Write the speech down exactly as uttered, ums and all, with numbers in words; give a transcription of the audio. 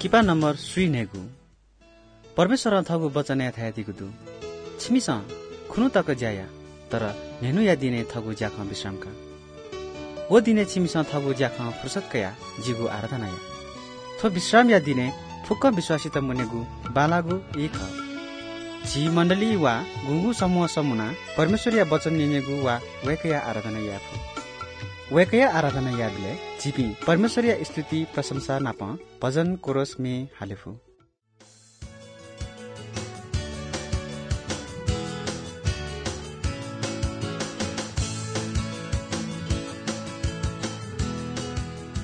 Kipa number सुई नेगु परमेश्वर थगु वचन या थाया दिगुदु छिमिस खुनु तक ज्याया तर नेनु या दिने थगु ज्याख विश्रामका ओ दिने छिमिस थगु ज्याख फुर्सदकया जिगु आराधना या थो विश्राम या दिने फुक्क विश्वासित मुनेगु बालागु एक जी मण्डली वा गुंगु समूह समुना परमेश्वरीय वचन निनेगु वा वेकया आराधना या फु वेकया आराधना या बिले जिपी परमेश्वरीय स्तुति प्रशंसा नाप भजन कोरस में हालेफु